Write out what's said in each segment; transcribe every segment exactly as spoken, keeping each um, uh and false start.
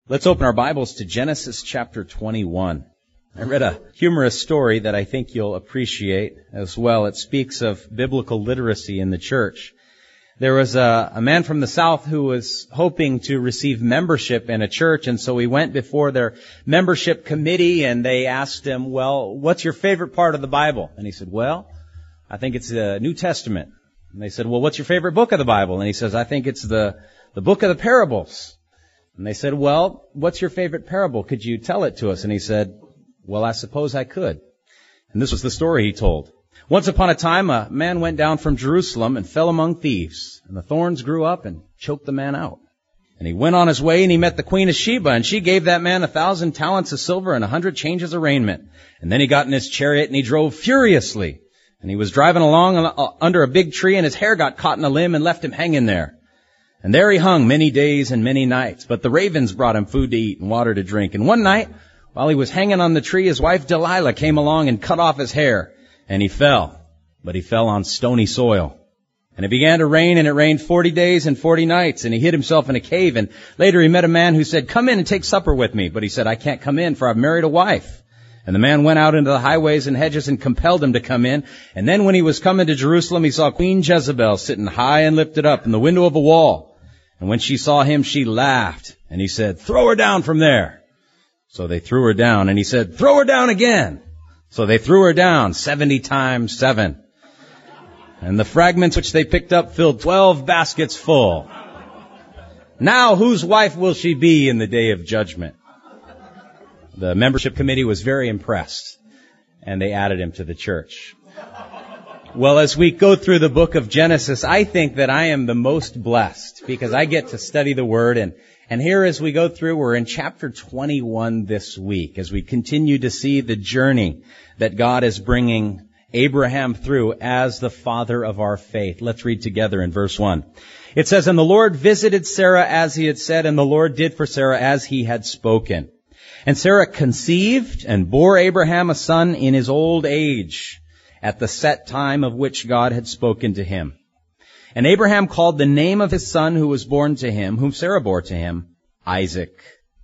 Let's open our Bibles to Genesis chapter twenty-one. I read a humorous story that I think you'll appreciate as well. It speaks of biblical literacy in the church. There was a, a man from the South who was hoping to receive membership in a church, and so he went before their membership committee, and they asked him, well, what's your favorite part of the Bible? And he said, well, I think it's the New Testament. And they said, well, what's your favorite book of the Bible? And he says, I think it's the, the book of the parables. And they said, well, what's your favorite parable? Could you tell it to us? And he said, well, I suppose I could. And this was the story he told. Once upon a time, a man went down from Jerusalem and fell among thieves. And the thorns grew up and choked the man out. And he went on his way and he met the Queen of Sheba. And she gave that man a thousand talents of silver and a hundred changes of raiment. And then he got in his chariot and he drove furiously. And he was driving along under a big tree and his hair got caught in a limb and left him hanging there. And there he hung many days and many nights. But the ravens brought him food to eat and water to drink. And one night, while he was hanging on the tree, his wife Delilah came along and cut off his hair. And he fell. But he fell on stony soil. And it began to rain, and it rained forty days and forty nights. And he hid himself in a cave. And later he met a man who said, come in and take supper with me. But he said, I can't come in, for I've married a wife. And the man went out into the highways and hedges and compelled him to come in. And then when he was coming to Jerusalem, he saw Queen Jezebel sitting high and lifted up in the window of a wall. And when she saw him, she laughed. And he said, throw her down from there. So they threw her down. And he said, throw her down again. So they threw her down seventy times seven. And the fragments which they picked up filled twelve baskets full. Now whose wife will she be in the day of judgment? The membership committee was very impressed. And they added him to the church. Well, as we go through the book of Genesis, I think that I am the most blessed because I get to study the Word. And, and here as we go through, we're in chapter twenty-one this week as we continue to see the journey that God is bringing Abraham through as the father of our faith. Let's read together in verse one. It says, and the Lord visited Sarah as he had said, and the Lord did for Sarah as he had spoken. And Sarah conceived and bore Abraham a son in his old age, at the set time of which God had spoken to him. And Abraham called the name of his son who was born to him, whom Sarah bore to him, Isaac.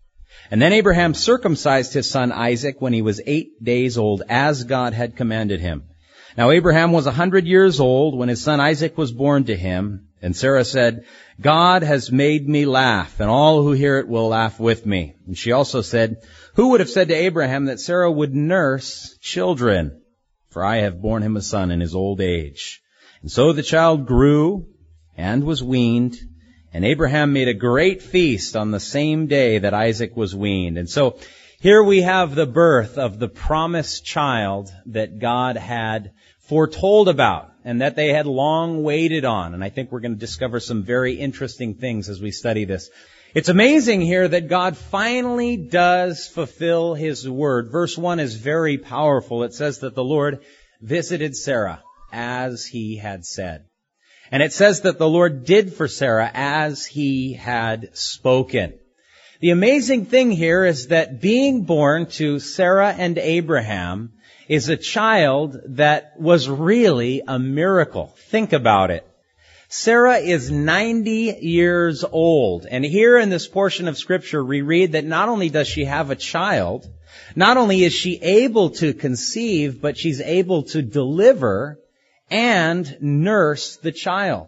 And then Abraham circumcised his son Isaac when he was eight days old, as God had commanded him. Now Abraham was a hundred years old when his son Isaac was born to him. And Sarah said, God has made me laugh, and all who hear it will laugh with me. And she also said, who would have said to Abraham that Sarah would nurse children? For I have borne him a son in his old age. And so the child grew and was weaned, and Abraham made a great feast on the same day that Isaac was weaned. And so here we have the birth of the promised child that God had foretold about and that they had long waited on. And I think we're going to discover some very interesting things as we study this. It's amazing here that God finally does fulfill His word. Verse one is very powerful. It says that the Lord visited Sarah as He had said. And it says that the Lord did for Sarah as He had spoken. The amazing thing here is that being born to Sarah and Abraham is a child that was really a miracle. Think about it. Sarah is ninety years old. And here in this portion of Scripture, we read that not only does she have a child, not only is she able to conceive, but she's able to deliver and nurse the child.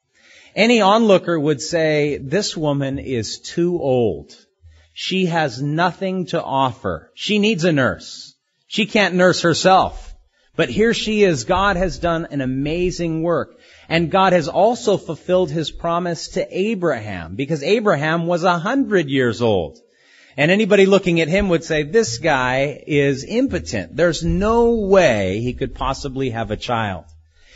Any onlooker would say, this woman is too old. She has nothing to offer. She needs a nurse. She can't nurse herself. But here she is. God has done an amazing work. And God has also fulfilled His promise to Abraham, because Abraham was a hundred years old. And anybody looking at him would say, this guy is impotent. There's no way he could possibly have a child.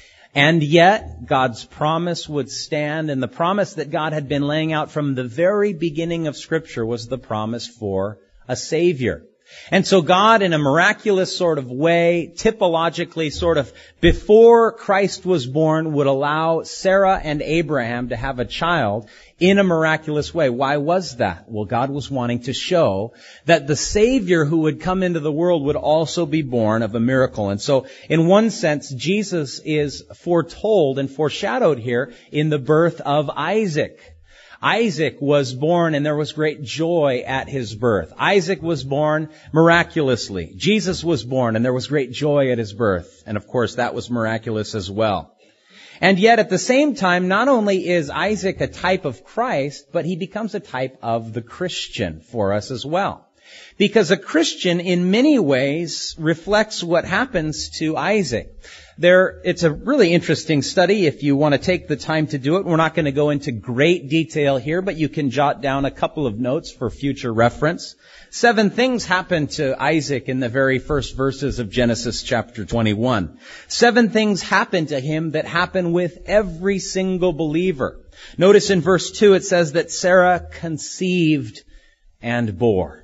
And yet, God's promise would stand, and the promise that God had been laying out from the very beginning of Scripture was the promise for a Savior. And so God, in a miraculous sort of way, typologically sort of before Christ was born, would allow Sarah and Abraham to have a child in a miraculous way. Why was that? Well, God was wanting to show that the Savior who would come into the world would also be born of a miracle. And so, in one sense, Jesus is foretold and foreshadowed here in the birth of Isaac. Isaac was born and there was great joy at his birth. Isaac was born miraculously. Jesus was born and there was great joy at his birth. And of course, that was miraculous as well. And yet at the same time, not only is Isaac a type of Christ, but he becomes a type of the Christian for us as well. Because a Christian in many ways reflects what happens to Isaac. There, it's a really interesting study if you want to take the time to do it. We're not going to go into great detail here, but you can jot down a couple of notes for future reference. Seven things happened to Isaac in the very first verses of Genesis chapter twenty-one. Seven things happened to him that happen with every single believer. Notice in verse two it says that Sarah conceived and bore.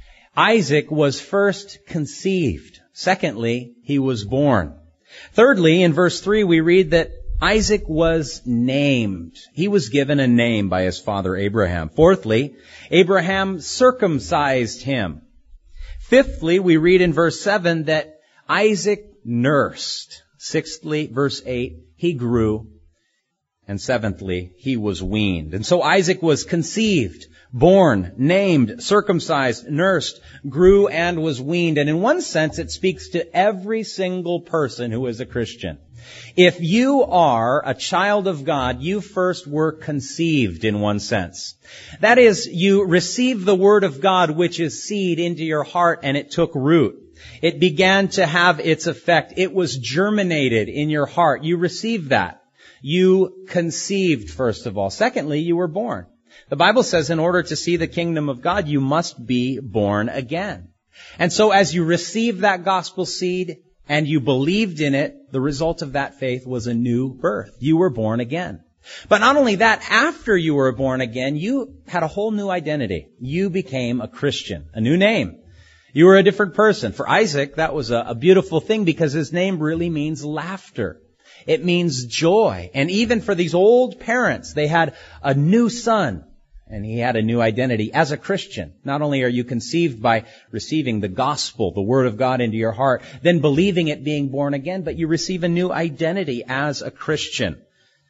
Isaac was first conceived. Secondly, he was born. Thirdly, in verse three, we read that Isaac was named. He was given a name by his father Abraham. Fourthly, Abraham circumcised him. Fifthly, we read in verse seven that Isaac nursed. Sixthly, verse eight, he grew. And seventhly, he was weaned. And so Isaac was conceived, born, named, circumcised, nursed, grew, and was weaned. And in one sense, it speaks to every single person who is a Christian. If you are a child of God, you first were conceived in one sense. That is, you received the Word of God, which is seed, into your heart, and it took root. It began to have its effect. It was germinated in your heart. You received that. You conceived, first of all. Secondly, you were born. The Bible says in order to see the kingdom of God, you must be born again. And so as you received that gospel seed and you believed in it, the result of that faith was a new birth. You were born again. But not only that, after you were born again, you had a whole new identity. You became a Christian, a new name. You were a different person. For Isaac, that was a, a beautiful thing because his name really means laughter. It means joy. And even for these old parents, they had a new son. And he had a new identity as a Christian. Not only are you conceived by receiving the gospel, the Word of God into your heart, then believing it, being born again, but you receive a new identity as a Christian.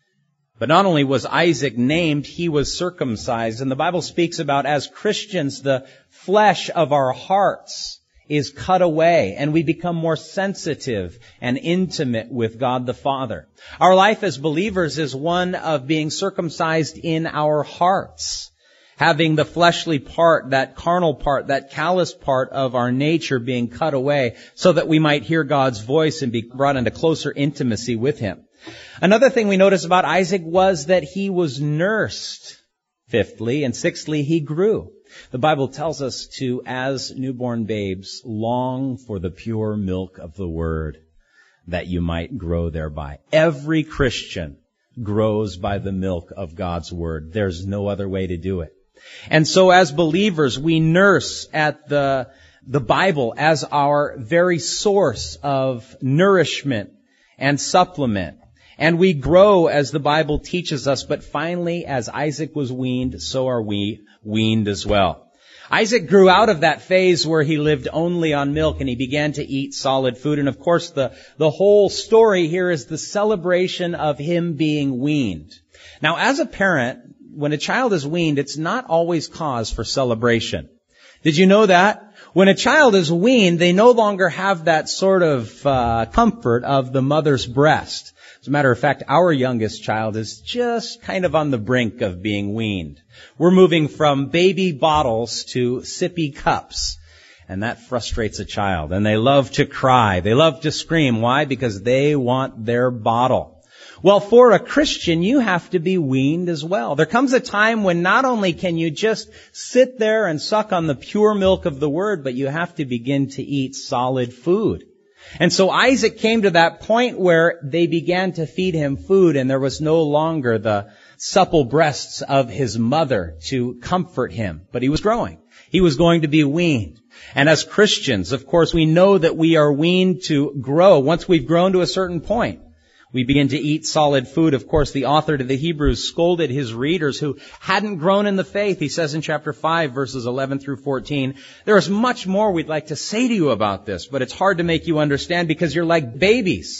But not only was Isaac named, he was circumcised. And the Bible speaks about, as Christians, the flesh of our hearts is cut away, and we become more sensitive and intimate with God the Father. Our life as believers is one of being circumcised in our hearts, having the fleshly part, that carnal part, that callous part of our nature being cut away so that we might hear God's voice and be brought into closer intimacy with Him. Another thing we notice about Isaac was that he was nursed, fifthly, and sixthly, he grew. The Bible tells us to, as newborn babes, long for the pure milk of the Word, that you might grow thereby. Every Christian grows by the milk of God's Word. There's no other way to do it. And so as believers, we nurse at the, the Bible as our very source of nourishment and supplement. And we grow as the Bible teaches us, but finally, as Isaac was weaned, so are we weaned as well. Isaac grew out of that phase where he lived only on milk and he began to eat solid food. And of course, the, the whole story here is the celebration of him being weaned. Now, as a parent, when a child is weaned, it's not always cause for celebration. Did you know that? When a child is weaned, they no longer have that sort of uh, comfort of the mother's breast. As a matter of fact, our youngest child is just kind of on the brink of being weaned. We're moving from baby bottles to sippy cups. And that frustrates a child. And they love to cry. They love to scream. Why? Because they want their bottle. Well, for a Christian, you have to be weaned as well. There comes a time when not only can you just sit there and suck on the pure milk of the Word, but you have to begin to eat solid food. And so Isaac came to that point where they began to feed him food, and there was no longer the supple breasts of his mother to comfort him. But he was growing. He was going to be weaned. And as Christians, of course, we know that we are weaned to grow. Once we've grown to a certain point, we begin to eat solid food. Of course, the author to the Hebrews scolded his readers who hadn't grown in the faith. He says in chapter five, verses eleven through fourteen, there is much more we'd like to say to you about this, but it's hard to make you understand because you're like babies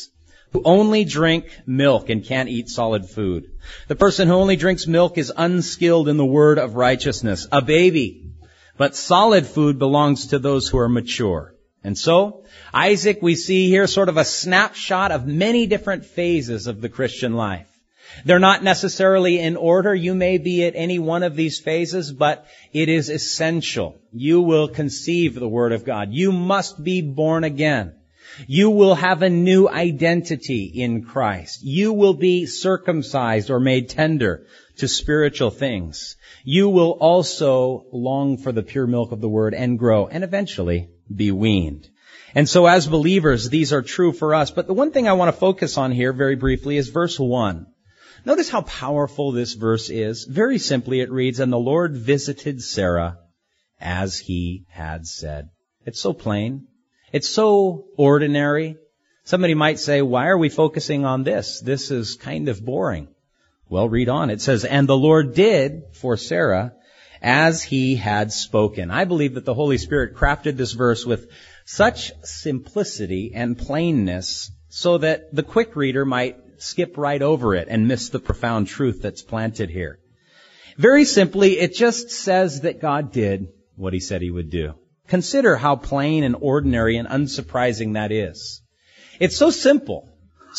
who only drink milk and can't eat solid food. The person who only drinks milk is unskilled in the word of righteousness, a baby. But solid food belongs to those who are mature. And so, Isaac, we see here sort of a snapshot of many different phases of the Christian life. They're not necessarily in order. You may be at any one of these phases, but it is essential. You will conceive the Word of God. You must be born again. You will have a new identity in Christ. You will be circumcised or made tender to spiritual things. You will also long for the pure milk of the Word and grow, and eventually be weaned. And so as believers, these are true for us. But the one thing I want to focus on here very briefly is verse one. Notice how powerful this verse is. Very simply it reads, "And the Lord visited Sarah as he had said." It's so plain. It's so ordinary. Somebody might say, why are we focusing on this? This is kind of boring. Well, read on. It says, "And the Lord did for Sarah as he had spoken." I believe that the Holy Spirit crafted this verse with such simplicity and plainness so that the quick reader might skip right over it and miss the profound truth that's planted here. Very simply, it just says that God did what he said he would do. Consider how plain and ordinary and unsurprising that is. It's so simple,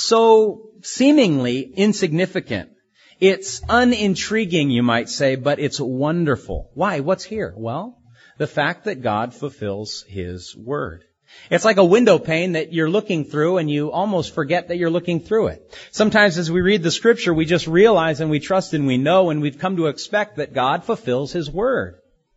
so seemingly insignificant. It's unintriguing, you might say, but it's wonderful. Why? What's here? Well, the fact that God fulfills his word. It's like a window pane that you're looking through and you almost forget that you're looking through it. Sometimes as we read the scripture, we just realize and we trust and we know and we've come to expect that God fulfills his word.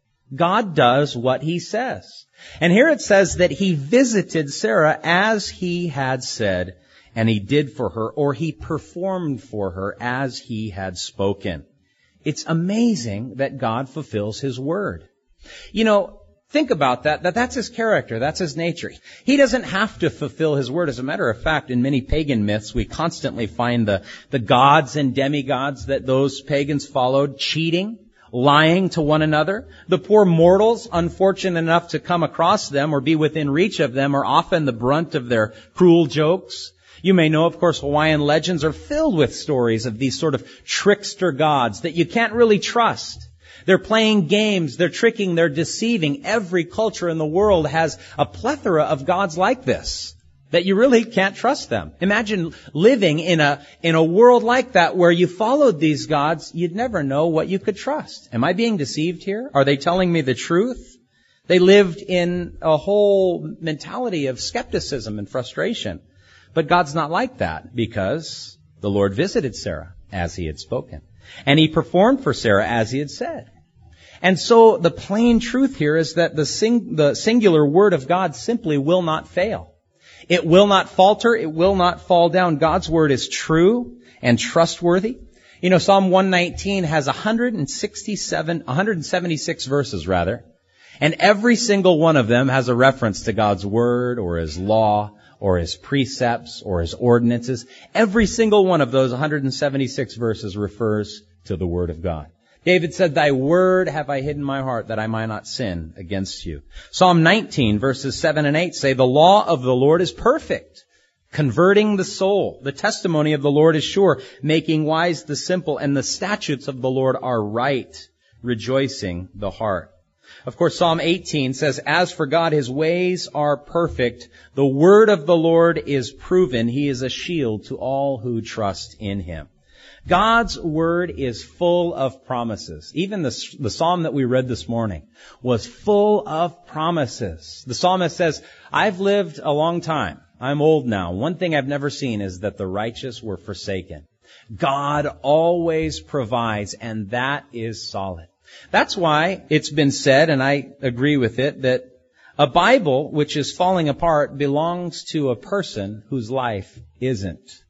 God does what he says. And here it says that he visited Sarah as he had said, and he did for her, or he performed for her as he had spoken. It's amazing that God fulfills his word. You know, think about that, that that's his character, that's his nature. He doesn't have to fulfill his word. As a matter of fact, in many pagan myths, we constantly find the, the gods and demigods that those pagans followed cheating, lying to one another. The poor mortals, unfortunate enough to come across them or be within reach of them, are often the brunt of their cruel jokes. You may know, of course, Hawaiian legends are filled with stories of these sort of trickster gods that you can't really trust. They're playing games, they're tricking, they're deceiving. Every culture in the world has a plethora of gods like this, that you really can't trust them. Imagine living in a, in a world like that where you followed these gods, you'd never know what you could trust. Am I being deceived here? Are they telling me the truth? They lived in a whole mentality of skepticism and frustration. But God's not like that, because the Lord visited Sarah as he had spoken. And he performed for Sarah as he had said. And so the plain truth here is that the, sing, the singular word of God simply will not fail. It will not falter. It will not fall down. God's word is true and trustworthy. You know, Psalm one nineteen has one hundred sixty-seven, one hundred seventy-six verses rather. And every single one of them has a reference to God's word or his law or his precepts or his ordinances. Every single one of those one hundred seventy-six verses refers to the word of God. David said, "Thy word have I hid in my heart that I might not sin against you." Psalm nineteen verses seven and eight say, "The law of the Lord is perfect, converting the soul. The testimony of the Lord is sure, making wise the simple. And the statutes of the Lord are right, rejoicing the heart." Of course, Psalm eighteen says, "As for God, his ways are perfect. The word of the Lord is proven. He is a shield to all who trust in him." God's word is full of promises. Even the, the psalm that we read this morning was full of promises. The psalmist says, "I've lived a long time. I'm old now. One thing I've never seen is that the righteous were forsaken." God always provides, and that is solid. That's why it's been said, and I agree with it, that a Bible which is falling apart belongs to a person whose life isn't.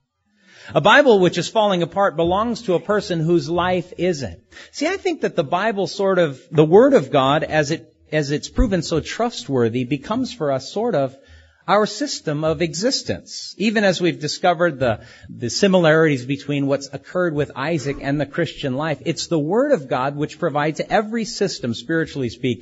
A Bible which is falling apart belongs to a person whose life isn't. See, I think that the Bible sort of, the Word of God, as it, as it's proven so trustworthy, becomes for us sort of our system of existence. Even as we've discovered the, the similarities between what's occurred with Isaac and the Christian life, it's the Word of God which provides every system, spiritually speaking.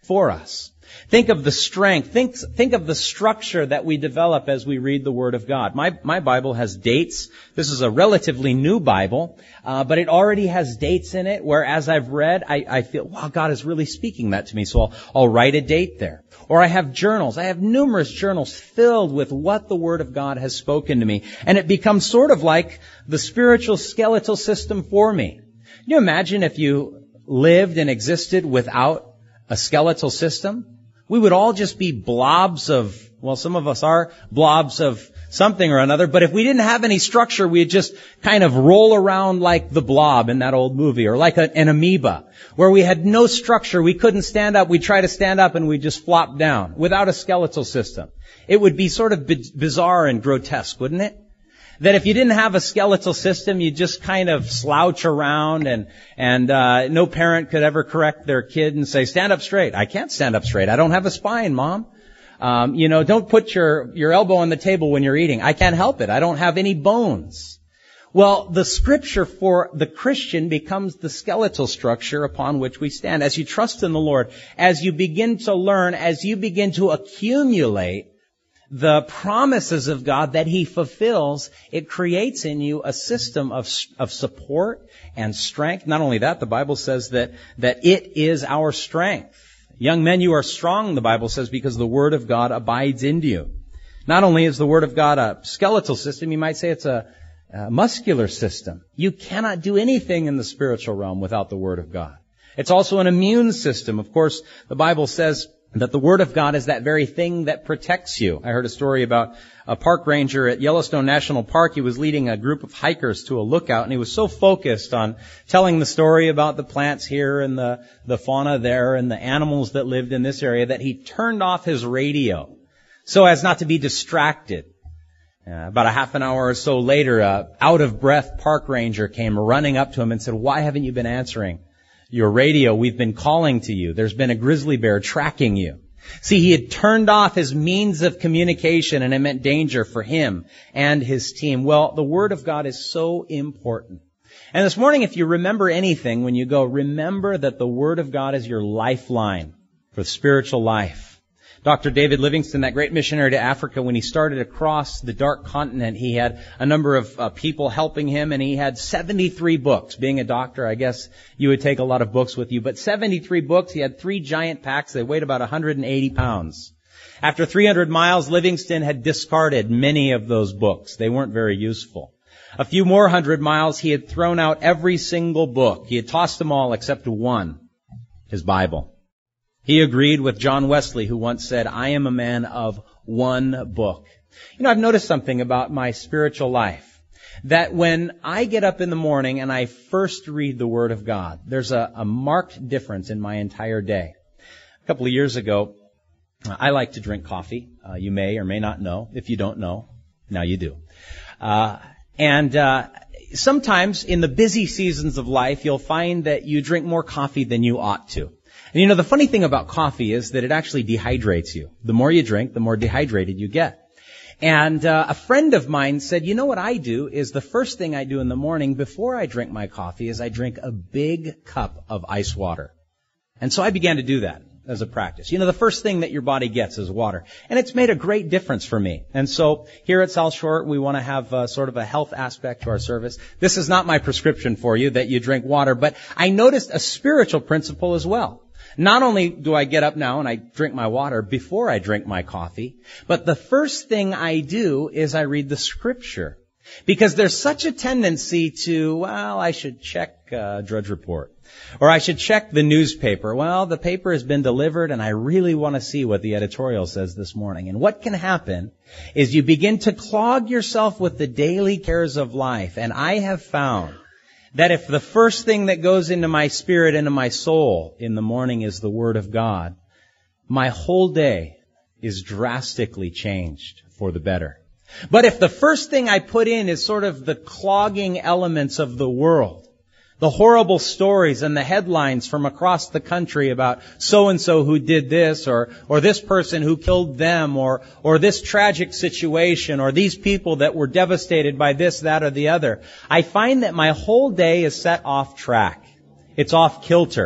for us. Think of the strength. Think, think of the structure that we develop as we read the Word of God. My, my Bible has dates. This is a relatively new Bible, uh, but it already has dates in it where as I've read, I, I feel, wow, God is really speaking that to me, so I'll, I'll write a date there. Or I have journals. I have numerous journals filled with what the Word of God has spoken to me. And it becomes sort of like the spiritual skeletal system for me. Can you imagine if you lived and existed without a skeletal system? We would all just be blobs of, well, some of us are blobs of something or another, but if we didn't have any structure, we'd just kind of roll around like the blob in that old movie, or like a, an amoeba, where we had no structure. We couldn't stand up. We'd try to stand up and we'd just flop down without a skeletal system. It would be sort of b- bizarre and grotesque, wouldn't it? That if you didn't have a skeletal system, you'd just kind of slouch around, and and uh no parent could ever correct their kid and say, stand up straight. I can't stand up straight. I don't have a spine, Mom. Um, you know, don't put your, your elbow on the table when you're eating. I can't help it. I don't have any bones. Well, the scripture for the Christian becomes the skeletal structure upon which we stand. As you trust in the Lord, as you begin to learn, as you begin to accumulate the promises of God that He fulfills, it creates in you a system of, of support and strength. Not only that, the Bible says that, that it is our strength. Young men, you are strong, the Bible says, because the Word of God abides in you. Not only is the Word of God a skeletal system, you might say it's a, a muscular system. You cannot do anything in the spiritual realm without the Word of God. It's also an immune system. Of course, the Bible says that the Word of God is that very thing that protects you. I heard a story about a park ranger at Yellowstone National Park. He was leading a group of hikers to a lookout, and he was so focused on telling the story about the plants here and the, the fauna there and the animals that lived in this area that he turned off his radio so as not to be distracted. Uh, about a half an hour or so later, a out-of-breath park ranger came running up to him and said, "Why haven't you been answering your radio? We've been calling to you. There's been a grizzly bear tracking you." See, he had turned off his means of communication, and it meant danger for him and his team. Well, the Word of God is so important. And this morning, if you remember anything when you go, remember that the Word of God is your lifeline for spiritual life. Doctor David Livingstone, that great missionary to Africa, when he started across the dark continent, he had a number of uh, people helping him, and he had seventy-three books. Being a doctor, I guess you would take a lot of books with you, but seventy-three books. He had three giant packs. They weighed about one hundred eighty pounds. After three hundred miles, Livingstone had discarded many of those books. They weren't very useful. A few more hundred miles, he had thrown out every single book. He had tossed them all except one, his Bible. He agreed with John Wesley, who once said, "I am a man of one book." You know, I've noticed something about my spiritual life, that when I get up in the morning and I first read the Word of God, there's a, a marked difference in my entire day. A couple of years ago, I like to drink coffee. Uh, you may or may not know. If you don't know, now you do. Uh, and uh, sometimes in the busy seasons of life, you'll find that you drink more coffee than you ought to. And you know, the funny thing about coffee is that it actually dehydrates you. The more you drink, the more dehydrated you get. And uh, a friend of mine said, you know what I do is the first thing I do in the morning before I drink my coffee is I drink a big cup of ice water. And so I began to do that as a practice. You know, the first thing that your body gets is water. And it's made a great difference for me. And so here at South Shore, we want to have uh, sort of a health aspect to our service. This is not my prescription for you that you drink water, but I noticed a spiritual principle as well. Not only do I get up now and I drink my water before I drink my coffee, but the first thing I do is I read the Scripture. Because there's such a tendency to, well, I should check uh, Drudge Report. Or I should check the newspaper. Well, the paper has been delivered and I really want to see what the editorial says this morning. And what can happen is you begin to clog yourself with the daily cares of life. And I have found that if the first thing that goes into my spirit, into my soul in the morning is the Word of God, my whole day is drastically changed for the better. But if the first thing I put in is sort of the clogging elements of the world, the horrible stories and the headlines from across the country about so-and-so who did this, or or this person who killed them, or or this tragic situation, or these people that were devastated by this, that, or the other, I find that my whole day is set off track. It's off kilter.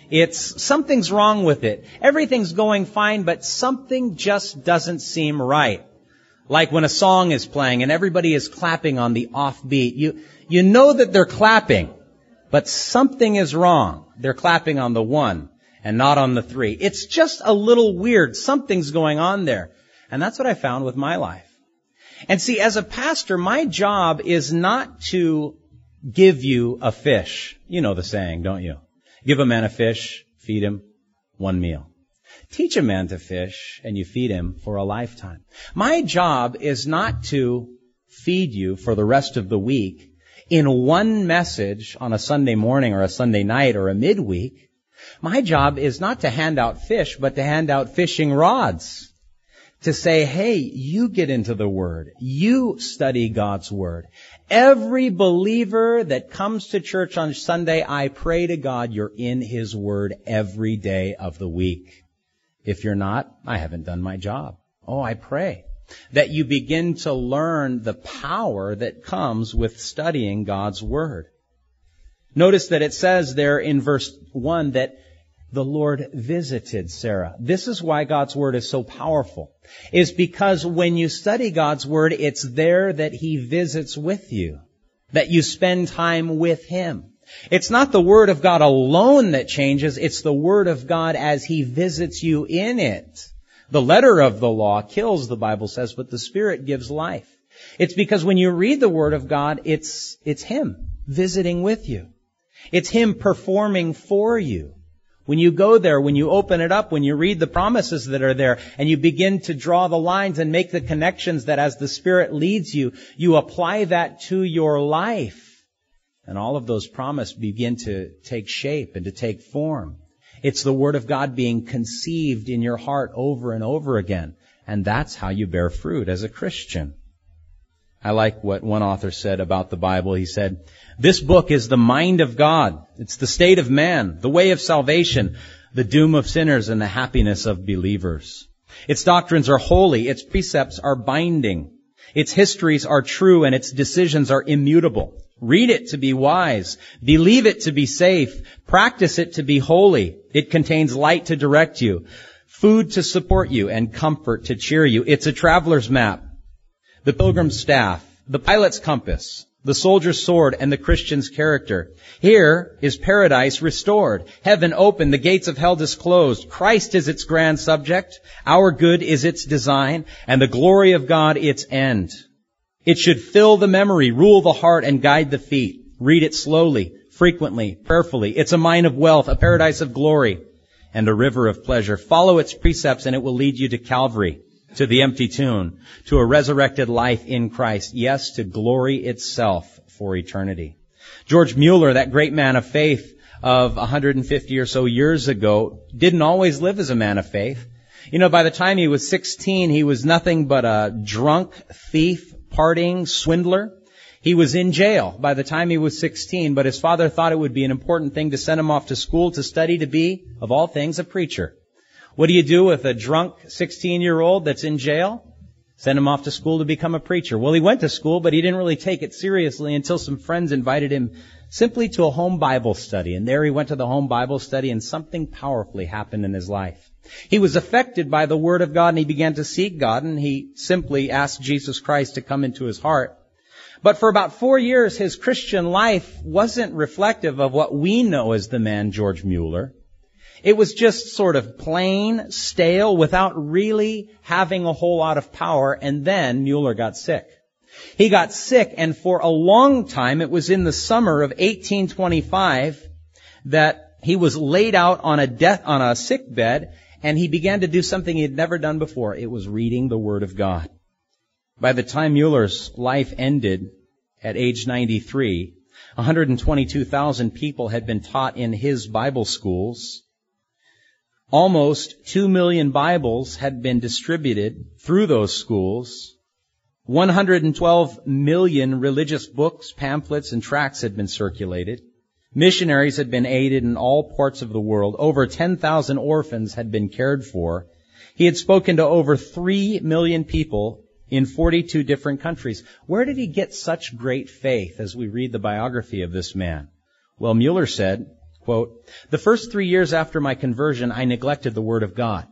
It's something's wrong with it. Everything's going fine, but something just doesn't seem right. Like when a song is playing and everybody is clapping on the offbeat. You, you know that they're clapping, but something is wrong. They're clapping on the one and not on the three. It's just a little weird. Something's going on there. And that's what I found with my life. And see, as a pastor, my job is not to give you a fish. You know the saying, don't you? Give a man a fish, feed him one meal. Teach a man to fish, and you feed him for a lifetime. My job is not to feed you for the rest of the week in one message on a Sunday morning or a Sunday night or a midweek. My job is not to hand out fish, but to hand out fishing rods. To say, hey, you get into the Word. You study God's Word. Every believer that comes to church on Sunday, I pray to God you're in His Word every day of the week. If you're not, I haven't done my job. Oh, I pray that you begin to learn the power that comes with studying God's Word. Notice that it says there in verse one that the Lord visited Sarah. This is why God's Word is so powerful. Is because when you study God's Word, it's there that He visits with you. That you spend time with Him. It's not the Word of God alone that changes. It's the Word of God as He visits you in it. The letter of the law kills, the Bible says, but the Spirit gives life. It's because when you read the Word of God, it's, it's Him visiting with you. It's Him performing for you. When you go there, when you open it up, when you read the promises that are there, and you begin to draw the lines and make the connections that as the Spirit leads you, you apply that to your life. And all of those promises begin to take shape and to take form. It's the Word of God being conceived in your heart over and over again. And that's how you bear fruit as a Christian. I like what one author said about the Bible. He said, this book is the mind of God. It's the state of man, the way of salvation, the doom of sinners, and the happiness of believers. Its doctrines are holy. Its precepts are binding. Its histories are true, and its decisions are immutable. Read it to be wise. Believe it to be safe. Practice it to be holy. It contains light to direct you, food to support you, and comfort to cheer you. It's a traveler's map, the pilgrim's staff, the pilot's compass, the soldier's sword, and the Christian's character. Here is paradise restored, heaven open, the gates of hell disclosed. Christ is its grand subject, our good is its design, and the glory of God its end. It should fill the memory, rule the heart, and guide the feet. Read it slowly, frequently, prayerfully. It's a mine of wealth, a paradise of glory, and a river of pleasure. Follow its precepts, and it will lead you to Calvary, to the empty tomb, to a resurrected life in Christ. Yes, to glory itself for eternity. George Mueller, that great man of faith of one hundred fifty or so years ago, didn't always live as a man of faith. You know, by the time he was sixteen, he was nothing but a drunk, thief, partying, swindler. He was in jail by the time he was sixteen, but his father thought it would be an important thing to send him off to school to study to be, of all things, a preacher. What do you do with a drunk sixteen-year-old that's in jail? Send him off to school to become a preacher. Well, he went to school, but he didn't really take it seriously until some friends invited him simply to a home Bible study. And there he went to the home Bible study, and something powerfully happened in his life. He was affected by the Word of God, and he began to seek God, and he simply asked Jesus Christ to come into his heart. But for about four years, his Christian life wasn't reflective of what we know as the man George Mueller. It was just sort of plain, stale, without really having a whole lot of power. And then Mueller got sick. He got sick, and for a long time, it was in the summer of eighteen twenty-five that he was laid out on a death, on a sick bed, and he began to do something he had never done before. It was reading the Word of God. By the time Mueller's life ended at age ninety-three, one hundred twenty-two thousand people had been taught in his Bible schools. Almost two million Bibles had been distributed through those schools. one hundred twelve million religious books, pamphlets, and tracts had been circulated. Missionaries had been aided in all parts of the world. Over ten thousand orphans had been cared for. He had spoken to over three million people in forty-two different countries. Where did he get such great faith as we read the biography of this man? Well, Mueller said, quote, "The first three years after my conversion, I neglected the Word of God.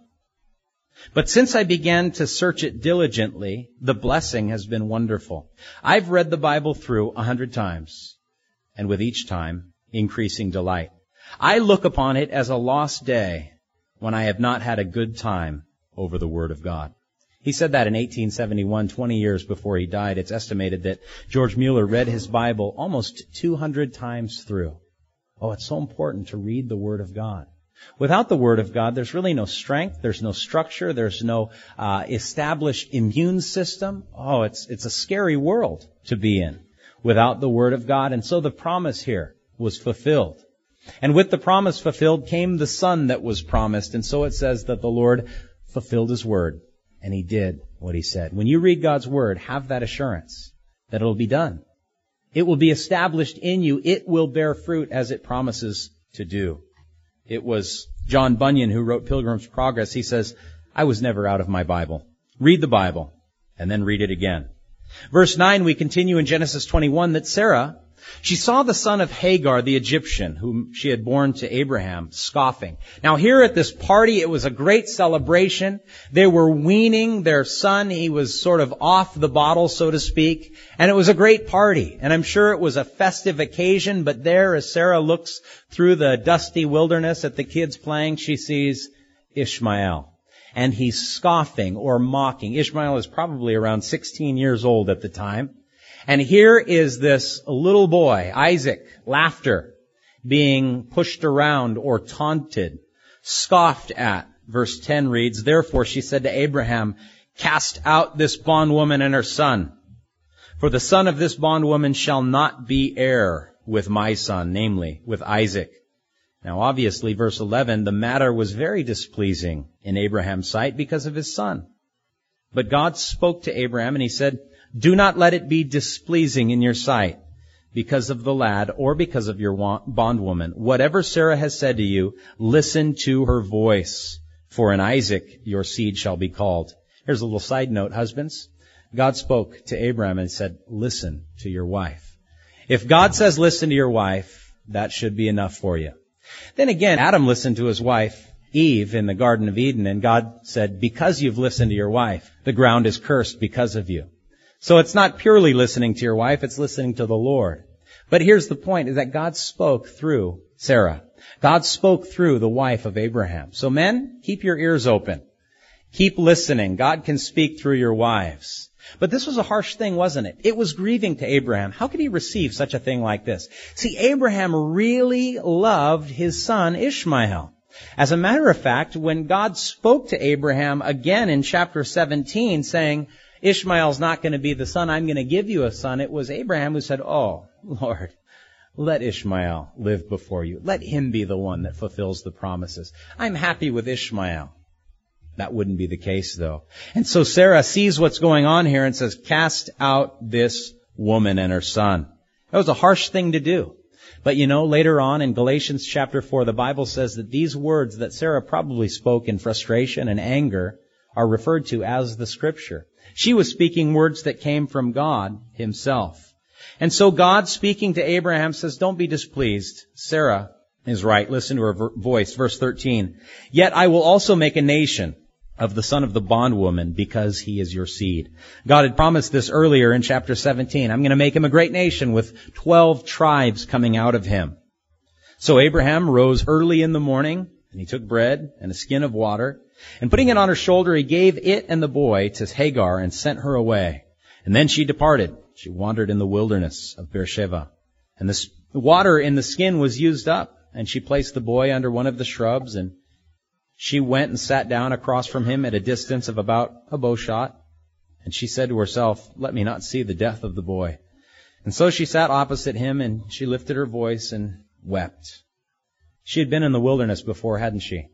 But since I began to search it diligently, the blessing has been wonderful. I've read the Bible through a hundred times, and with each time, increasing delight. I look upon it as a lost day when I have not had a good time over the Word of God." He said that in eighteen seventy-one, twenty years before he died. It's estimated that George Mueller read his Bible almost two hundred times through. Oh, it's so important to read the Word of God. Without the Word of God, there's really no strength, there's no structure, there's no uh, established immune system. Oh, it's it's a scary world to be in without the Word of God. And so the promise here was fulfilled. And with the promise fulfilled came the Son that was promised. And so it says that the Lord fulfilled His Word, and He did what He said. When you read God's Word, have that assurance that it'll be done. It will be established in you. It will bear fruit as it promises to do. It was John Bunyan who wrote Pilgrim's Progress. He says, "I was never out of my Bible. Read the Bible, and then read it again." Verse nine, we continue in Genesis twenty-one that Sarah, she saw the son of Hagar, the Egyptian, whom she had borne to Abraham, scoffing. Now here at this party, it was a great celebration. They were weaning their son. He was sort of off the bottle, so to speak. And it was a great party. And I'm sure it was a festive occasion. But there, as Sarah looks through the dusty wilderness at the kids playing, she sees Ishmael. And he's scoffing or mocking. Ishmael is probably around sixteen years old at the time. And here is this little boy, Isaac, laughter, being pushed around or taunted, scoffed at. Verse ten reads, "Therefore she said to Abraham, cast out this bondwoman and her son, for the son of this bondwoman shall not be heir with my son," namely, with Isaac. Now obviously, verse eleven, the matter was very displeasing in Abraham's sight because of his son. But God spoke to Abraham and He said, "Do not let it be displeasing in your sight because of the lad or because of your bondwoman. Whatever Sarah has said to you, listen to her voice, for in Isaac your seed shall be called." Here's a little side note, husbands. God spoke to Abraham and said, listen to your wife. If God says listen to your wife, that should be enough for you. Then again, Adam listened to his wife, Eve, in the Garden of Eden, and God said, because you've listened to your wife, the ground is cursed because of you. So it's not purely listening to your wife, it's listening to the Lord. But here's the point, is that God spoke through Sarah. God spoke through the wife of Abraham. So men, keep your ears open. Keep listening. God can speak through your wives. But this was a harsh thing, wasn't it? It was grieving to Abraham. How could he receive such a thing like this? See, Abraham really loved his son Ishmael. As a matter of fact, when God spoke to Abraham again in chapter seventeen, saying, Ishmael's not going to be the son, I'm going to give you a son, it was Abraham who said, oh, Lord, let Ishmael live before you. Let him be the one that fulfills the promises. I'm happy with Ishmael. That wouldn't be the case, though. And so Sarah sees what's going on here and says, cast out this woman and her son. That was a harsh thing to do. But you know, later on in Galatians chapter four, the Bible says that these words that Sarah probably spoke in frustration and anger are referred to as the Scripture. She was speaking words that came from God Himself. And so God, speaking to Abraham, says, don't be displeased. Sarah is right. Listen to her vo- voice. Verse thirteen. Yet I will also make a nation of the son of the bondwoman, because he is your seed. God had promised this earlier in chapter seventeen. I'm going to make him a great nation with twelve tribes coming out of him. So Abraham rose early in the morning, and he took bread and a skin of water, and putting it on her shoulder, he gave it and the boy to Hagar and sent her away. And then she departed. She wandered in the wilderness of Beersheba. And the water in the skin was used up, and she placed the boy under one of the shrubs, and she went and sat down across from him at a distance of about a bow shot. And she said to herself, let me not see the death of the boy. And so she sat opposite him, and she lifted her voice and wept. She had been in the wilderness before, hadn't she?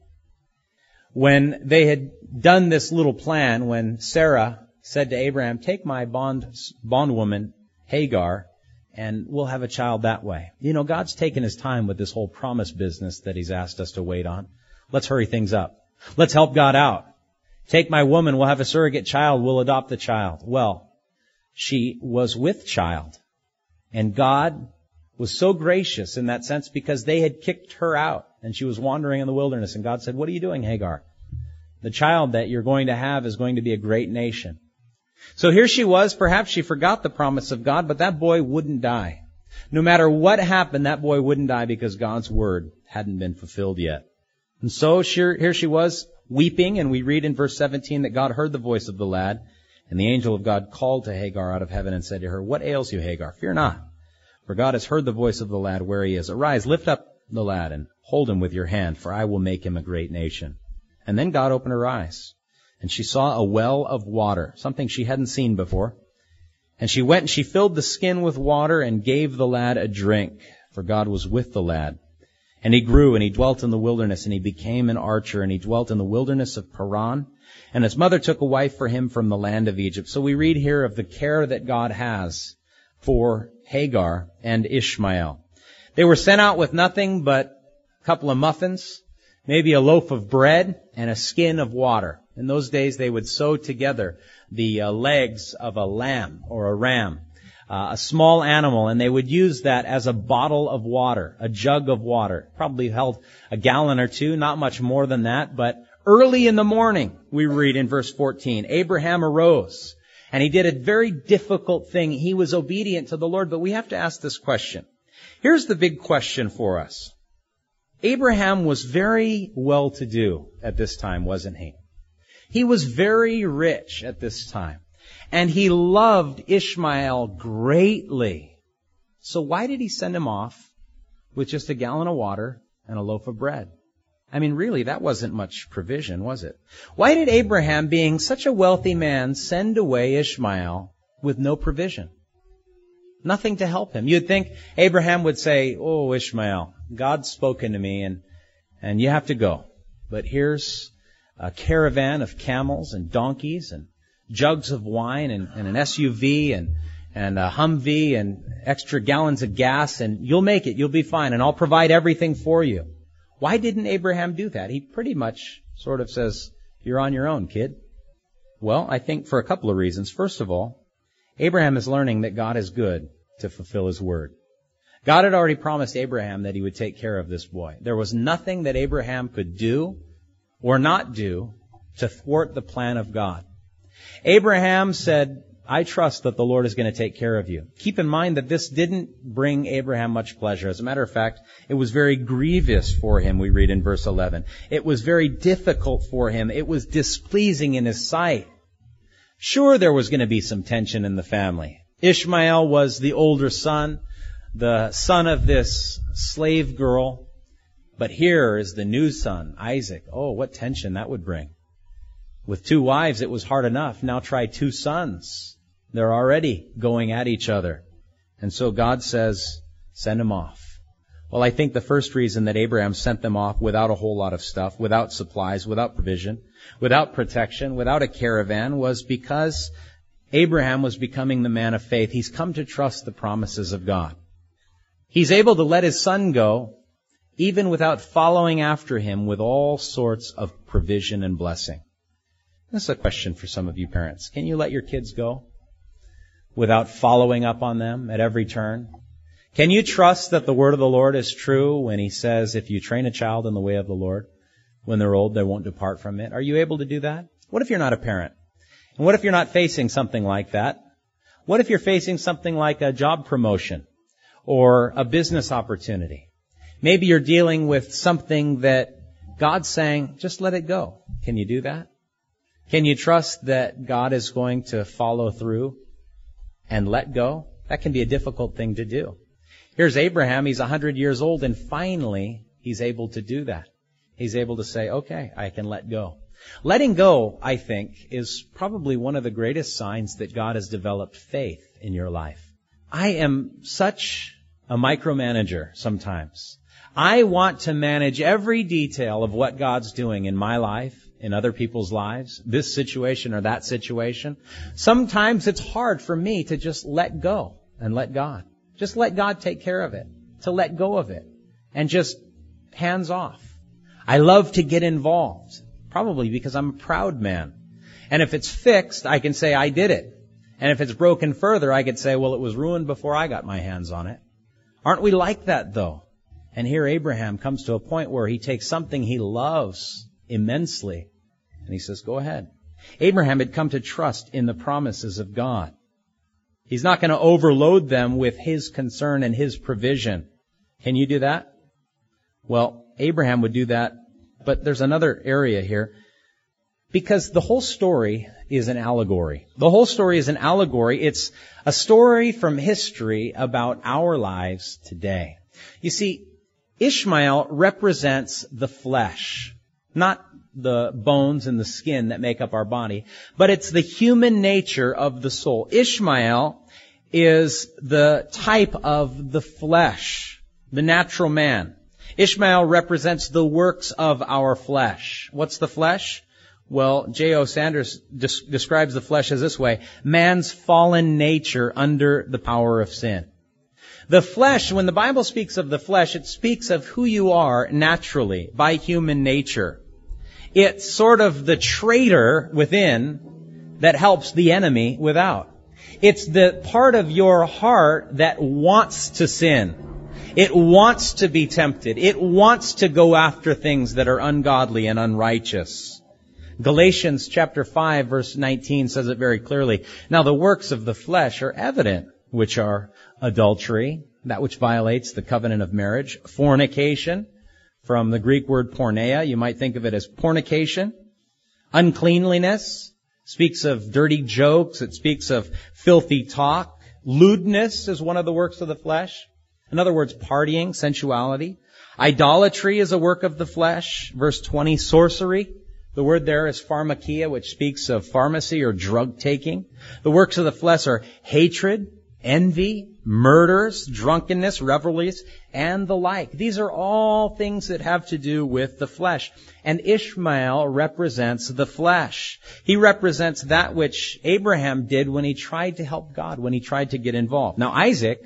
When they had done this little plan, when Sarah said to Abraham, take my bond bondwoman Hagar, and we'll have a child that way. You know, God's taken His time with this whole promise business that He's asked us to wait on. Let's hurry things up. Let's help God out. Take my woman, we'll have a surrogate child, we'll adopt the child. Well, she was with child. And God was so gracious in that sense because they had kicked her out and she was wandering in the wilderness. And God said, what are you doing, Hagar? The child that you're going to have is going to be a great nation. So here she was. Perhaps she forgot the promise of God, but that boy wouldn't die. No matter what happened, that boy wouldn't die because God's word hadn't been fulfilled yet. And so here she was weeping, and we read in verse seventeen that God heard the voice of the lad, and the angel of God called to Hagar out of heaven and said to her, what ails you, Hagar? Fear not, for God has heard the voice of the lad where he is. Arise, lift up the lad and hold him with your hand, for I will make him a great nation. And then God opened her eyes, and she saw a well of water, something she hadn't seen before. And she went and she filled the skin with water and gave the lad a drink, for God was with the lad. And he grew and he dwelt in the wilderness, and he became an archer, and he dwelt in the wilderness of Paran. And his mother took a wife for him from the land of Egypt. So we read here of the care that God has for Hagar and Ishmael. They were sent out with nothing but a couple of muffins, maybe a loaf of bread, and a skin of water. In those days, they would sew together the uh, legs of a lamb or a ram, uh, a small animal, and they would use that as a bottle of water, a jug of water. Probably held a gallon or two, not much more than that. But early in the morning, we read in verse fourteen, Abraham arose, and he did a very difficult thing. He was obedient to the Lord, but we have to ask this question. Here's the big question for us. Abraham was very well-to-do at this time, wasn't he? He was very rich at this time. And he loved Ishmael greatly. So why did he send him off with just a gallon of water and a loaf of bread? I mean, really, that wasn't much provision, was it? Why did Abraham, being such a wealthy man, send away Ishmael with no provision? Nothing to help him. You'd think Abraham would say, oh, Ishmael, God's spoken to me and, and you have to go. But here's a caravan of camels and donkeys and jugs of wine and, and an S U V and, and a Humvee and extra gallons of gas, and you'll make it. You'll be fine, and I'll provide everything for you. Why didn't Abraham do that? He pretty much sort of says, you're on your own, kid. Well, I think for a couple of reasons. First of all, Abraham is learning that God is good to fulfill his word. God had already promised Abraham that he would take care of this boy. There was nothing that Abraham could do or not do to thwart the plan of God. Abraham said, I trust that the Lord is going to take care of you. Keep in mind that this didn't bring Abraham much pleasure. As a matter of fact, it was very grievous for him, we read in verse eleven. It was very difficult for him. It was displeasing in his sight. Sure, there was going to be some tension in the family. Ishmael was the older son, the son of this slave girl. But here is the new son, Isaac. Oh, what tension that would bring. With two wives, it was hard enough. Now try two sons. They're already going at each other. And so God says, send them off. Well, I think the first reason that Abraham sent them off without a whole lot of stuff, without supplies, without provision, without protection, without a caravan, was because Abraham was becoming the man of faith. He's come to trust the promises of God. He's able to let his son go, even without following after him with all sorts of provision and blessing. That's a question for some of you parents. Can you let your kids go without following up on them at every turn? Can you trust that the word of the Lord is true when he says, if you train a child in the way of the Lord, when they're old, they won't depart from it? Are you able to do that? What if you're not a parent? And what if you're not facing something like that? What if you're facing something like a job promotion or a business opportunity? Maybe you're dealing with something that God's saying, just let it go. Can you do that? Can you trust that God is going to follow through and let go? That can be a difficult thing to do. Here's Abraham. He's one hundred years old, and finally he's able to do that. He's able to say, okay, I can let go. Letting go, I think, is probably one of the greatest signs that God has developed faith in your life. I am such a micromanager sometimes. I want to manage every detail of what God's doing in my life, in other people's lives, this situation or that situation. Sometimes it's hard for me to just let go and let God. Just let God take care of it, to let go of it, and just hands off. I love to get involved, probably because I'm a proud man. And if it's fixed, I can say I did it. And if it's broken further, I could say, well, it was ruined before I got my hands on it. Aren't we like that, though? And here Abraham comes to a point where he takes something he loves immensely, and he says, go ahead. Abraham had come to trust in the promises of God. He's not going to overload them with his concern and his provision. Can you do that? Well, Abraham would do that, but there's another area here. Because the whole story is an allegory. The whole story is an allegory. It's a story from history about our lives today. You see, Ishmael represents the flesh, not the bones and the skin that make up our body, but it's the human nature of the soul. Ishmael is the type of the flesh, the natural man. Ishmael represents the works of our flesh. What's the flesh? Well, J O Sanders des- describes the flesh as this way: man's fallen nature under the power of sin. The flesh, when the Bible speaks of the flesh, it speaks of who you are naturally, by human nature. It's sort of the traitor within that helps the enemy without. It's the part of your heart that wants to sin. It wants to be tempted. It wants to go after things that are ungodly and unrighteous. Galatians chapter five verse nineteen says it very clearly. Now the works of the flesh are evident, which are adultery, that which violates the covenant of marriage, fornication, from the Greek word porneia, you might think of it as fornication, uncleanliness, speaks of dirty jokes, it speaks of filthy talk, lewdness is one of the works of the flesh. In other words, partying, sensuality. Idolatry is a work of the flesh. Verse twenty, sorcery. The word there is pharmakia, which speaks of pharmacy or drug taking. The works of the flesh are hatred, envy, murders, drunkenness, revelries, and the like. These are all things that have to do with the flesh. And Ishmael represents the flesh. He represents that which Abraham did when he tried to help God, when he tried to get involved. Now Isaac,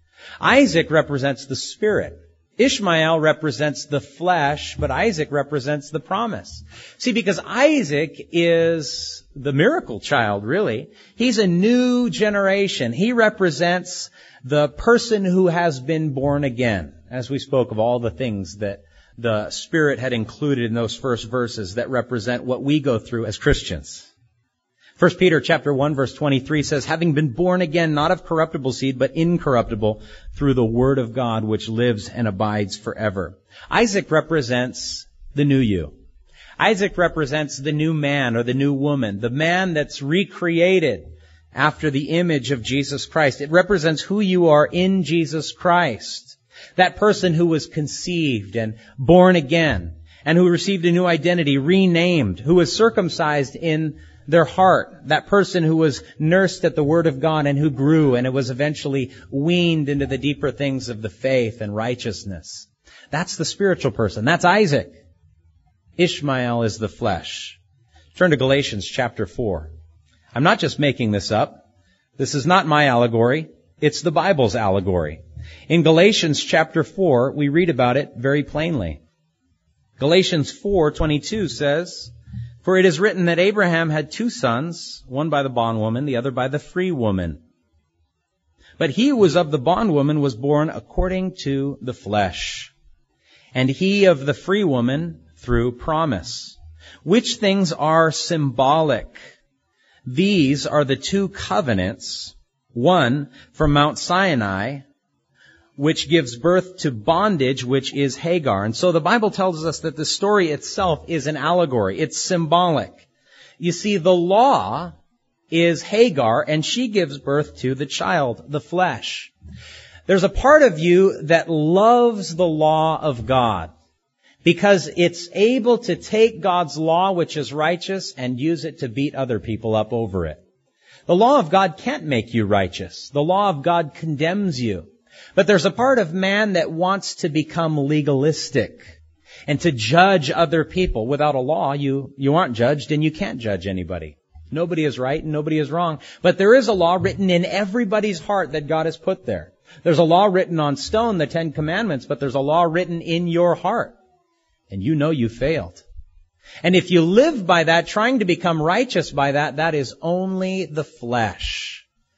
Isaac represents the spirit. Ishmael represents the flesh, but Isaac represents the promise. See, because Isaac is the miracle child, really. He's a new generation. He represents the person who has been born again, as we spoke of all the things that the Spirit had included in those first verses that represent what we go through as Christians. First Peter chapter one verse twenty-three says, having been born again, not of corruptible seed, but incorruptible, through the word of God, which lives and abides forever. Isaac represents the new you. Isaac represents the new man or the new woman, the man that's recreated after the image of Jesus Christ. It represents who you are in Jesus Christ. That person who was conceived and born again and who received a new identity, renamed, who was circumcised in their heart, that person who was nursed at the Word of God and who grew and it was eventually weaned into the deeper things of the faith and righteousness. That's the spiritual person. That's Isaac. Ishmael is the flesh. Turn to Galatians chapter four. I'm not just making this up. This is not my allegory. It's the Bible's allegory. In Galatians chapter four, we read about it very plainly. Galatians four twenty-two says, for it is written that Abraham had two sons, one by the bondwoman, the other by the free woman. But he who was of the bondwoman was born according to the flesh, and he of the free woman through promise. Which things are symbolic? These are the two covenants, one from Mount Sinai, which gives birth to bondage, which is Hagar. And so the Bible tells us that the story itself is an allegory. It's symbolic. You see, the law is Hagar, and she gives birth to the child, the flesh. There's a part of you that loves the law of God because it's able to take God's law, which is righteous, and use it to beat other people up over it. The law of God can't make you righteous. The law of God condemns you. But there's a part of man that wants to become legalistic and to judge other people. Without a law, you, you aren't judged and you can't judge anybody. Nobody is right and nobody is wrong. But there is a law written in everybody's heart that God has put there. There's a law written on stone, the Ten Commandments, but there's a law written in your heart. And you know you failed. And if you live by that, trying to become righteous by that, that is only the flesh.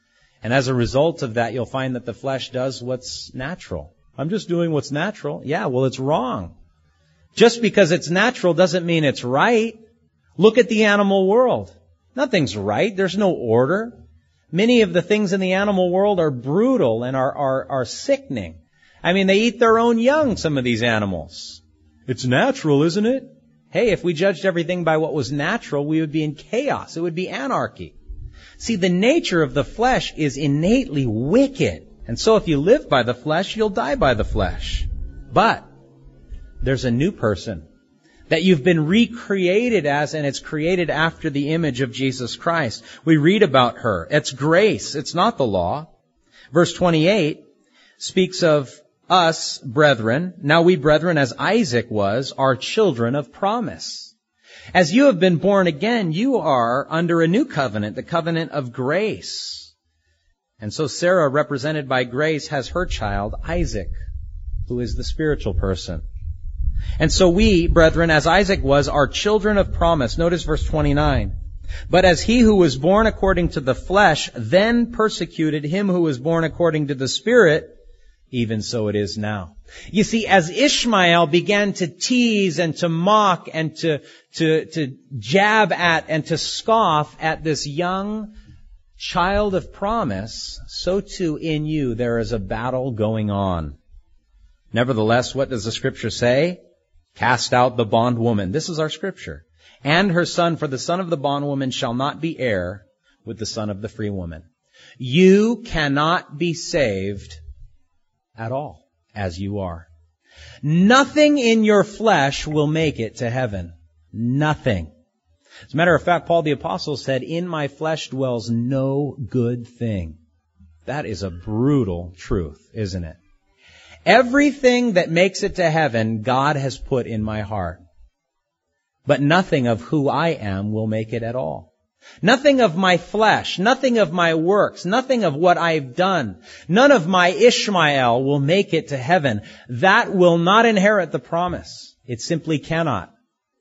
And as a result of that, you'll find that the flesh does what's natural. I'm just doing what's natural. Yeah, well, it's wrong. Just because it's natural doesn't mean it's right. Look at the animal world. Nothing's right. There's no order. Many of the things in the animal world are brutal and are, are, are sickening. I mean, they eat their own young, some of these animals. It's natural, isn't it? Hey, if we judged everything by what was natural, we would be in chaos. It would be anarchy. See, the nature of the flesh is innately wicked. And so if you live by the flesh, you'll die by the flesh. But there's a new person that you've been recreated as, and it's created after the image of Jesus Christ. We read about her. It's grace. It's not the law. Verse twenty-eight speaks of us, brethren. Now we, brethren, as Isaac was, are children of promise. As you have been born again, you are under a new covenant, the covenant of grace. And so Sarah, represented by grace, has her child, Isaac, who is the spiritual person. And so we, brethren, as Isaac was, are children of promise. Notice verse twenty-nine. But as he who was born according to the flesh then persecuted him who was born according to the Spirit, even so it is now. You see, as Ishmael began to tease and to mock and to, to, to jab at and to scoff at this young child of promise, so too in you there is a battle going on. Nevertheless, what does the Scripture say? Cast out the bondwoman. This is our Scripture. And her son, for the son of the bondwoman shall not be heir with the son of the free woman. You cannot be saved at all as you are. Nothing in your flesh will make it to heaven. Nothing. As a matter of fact, Paul the Apostle said, in my flesh dwells no good thing. That is a brutal truth, isn't it? Everything that makes it to heaven, God has put in my heart. But nothing of who I am will make it at all. Nothing of my flesh, nothing of my works, nothing of what I've done, none of my Ishmael will make it to heaven. That will not inherit the promise. It simply cannot.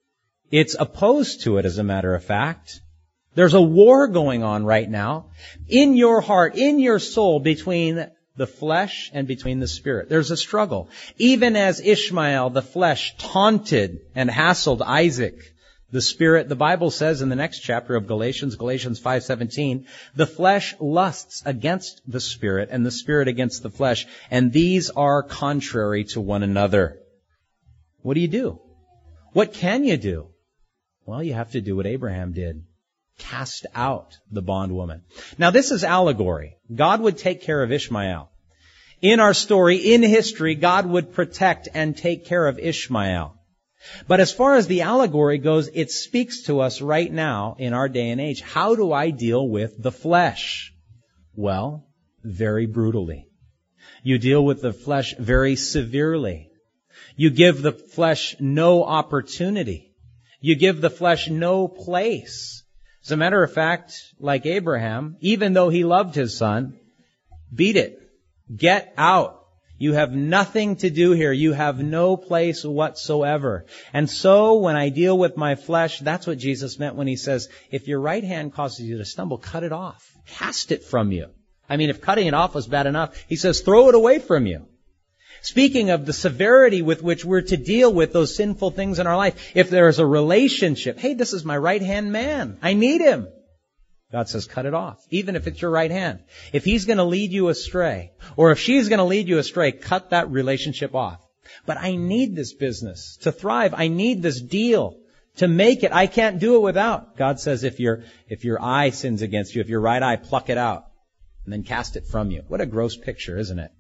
It's opposed to it, as a matter of fact. There's a war going on right now in your heart, in your soul, between the flesh and between the Spirit. There's a struggle. Even as Ishmael, the flesh, taunted and hassled Isaac, the Spirit, the Bible says in the next chapter of Galatians, Galatians five seventeen, the flesh lusts against the Spirit and the Spirit against the flesh, and these are contrary to one another. What do you do? What can you do? Well, you have to do what Abraham did. Cast out the bondwoman. Now, this is allegory. God would take care of Ishmael. In our story, in history, God would protect and take care of Ishmael. But as far as the allegory goes, it speaks to us right now in our day and age. How do I deal with the flesh? Well, very brutally. You deal with the flesh very severely. You give the flesh no opportunity. You give the flesh no place. As a matter of fact, like Abraham, even though he loved his son, beat it. Get out. You have nothing to do here. You have no place whatsoever. And so when I deal with my flesh, that's what Jesus meant when he says, if your right hand causes you to stumble, cut it off. Cast it from you. I mean, if cutting it off was bad enough, he says, throw it away from you. Speaking of the severity with which we're to deal with those sinful things in our life, if there is a relationship, hey, this is my right-hand man. I need him. God says, cut it off, even if it's your right hand. If he's going to lead you astray, or if she's going to lead you astray, cut that relationship off. But I need this business to thrive. I need this deal to make it. I can't do it without. God says, if your, if your eye sins against you, if your right eye, pluck it out and then cast it from you. What a gross picture, isn't it?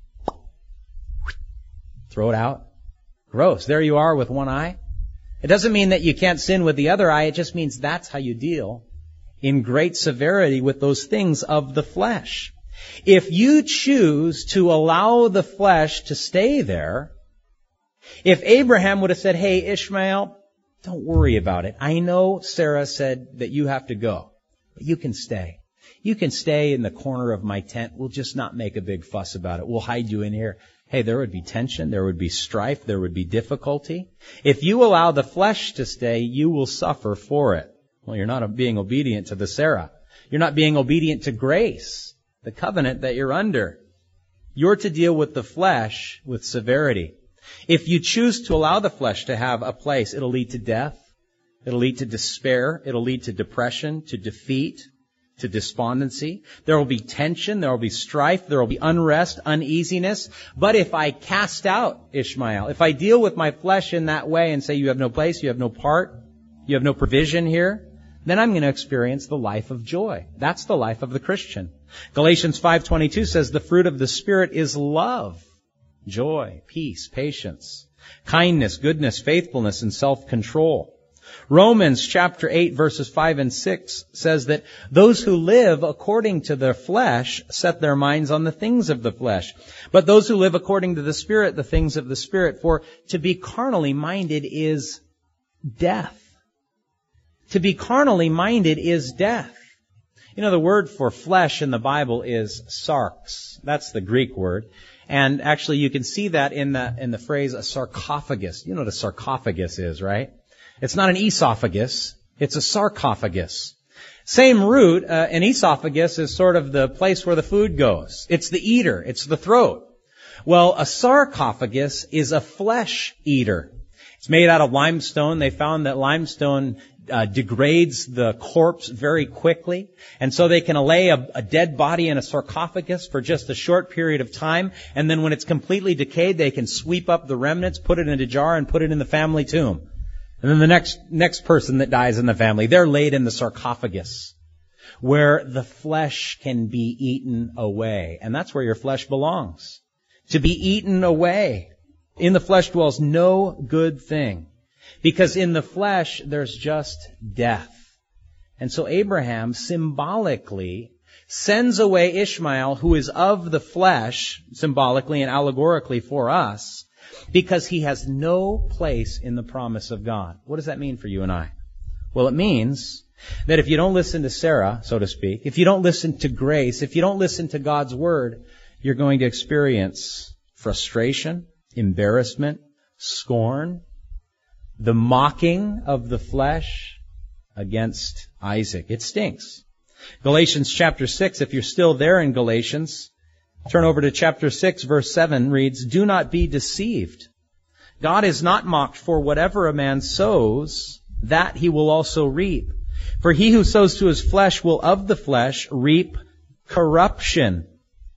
Throw it out. Gross. There you are with one eye. It doesn't mean that you can't sin with the other eye. It just means that's how you deal in great severity with those things of the flesh. If you choose to allow the flesh to stay there, if Abraham would have said, hey, Ishmael, don't worry about it. I know Sarah said that you have to go, but you can stay. You can stay in the corner of my tent. We'll just not make a big fuss about it. We'll hide you in here. Hey, there would be tension, there would be strife, there would be difficulty. If you allow the flesh to stay, you will suffer for it. Well, you're not being obedient to the Sarah. You're not being obedient to grace. the covenant that you're under. You're to deal with the flesh with severity. If you choose to allow the flesh to have a place, it'll lead to death. It'll lead to despair. It'll lead to depression, to defeat, to despondency. There will be tension. There will be strife. There will be unrest, uneasiness. But if I cast out Ishmael, if I deal with my flesh in that way and say you have no place, you have no part, you have no provision here, then I'm going to experience the life of joy. That's the life of the Christian. Galatians five twenty-two says the fruit of the Spirit is love, joy, peace, patience, kindness, goodness, faithfulness, and self-control. Romans chapter eight verses five and six says that those who live according to their flesh set their minds on the things of the flesh. But those who live according to the Spirit, the things of the Spirit. For to be carnally minded is death. To be carnally minded is death. You know, the word for flesh in the Bible is sarx. That's the Greek word. And actually you can see that in the, in the phrase a sarcophagus. You know what a sarcophagus is, right? It's not an esophagus. It's a sarcophagus. Same root. Uh, an esophagus is sort of the place where the food goes. It's the eater. It's the throat. Well, a sarcophagus is a flesh eater. It's made out of limestone. They found that limestone uh, degrades the corpse very quickly. And so they can lay a, a dead body in a sarcophagus for just a short period of time. And then when it's completely decayed, they can sweep up the remnants, put it in a jar, and put it in the family tomb. And then the next next person that dies in the family, they're laid in the sarcophagus, where the flesh can be eaten away. And that's where your flesh belongs. To be eaten away. In the flesh dwells no good thing. Because in the flesh, there's just death. And so Abraham symbolically sends away Ishmael, who is of the flesh, symbolically and allegorically for us, because he has no place in the promise of God. What does that mean for you and I? Well, it means that if you don't listen to Sarah, so to speak, if you don't listen to grace, if you don't listen to God's word, you're going to experience frustration, embarrassment, scorn, the mocking of the flesh against Isaac. It stinks. Galatians chapter six, if you're still there in Galatians, turn over to chapter six, verse seven reads, "Do not be deceived. God is not mocked, for whatever a man sows, that he will also reap. For he who sows to his flesh will of the flesh reap corruption.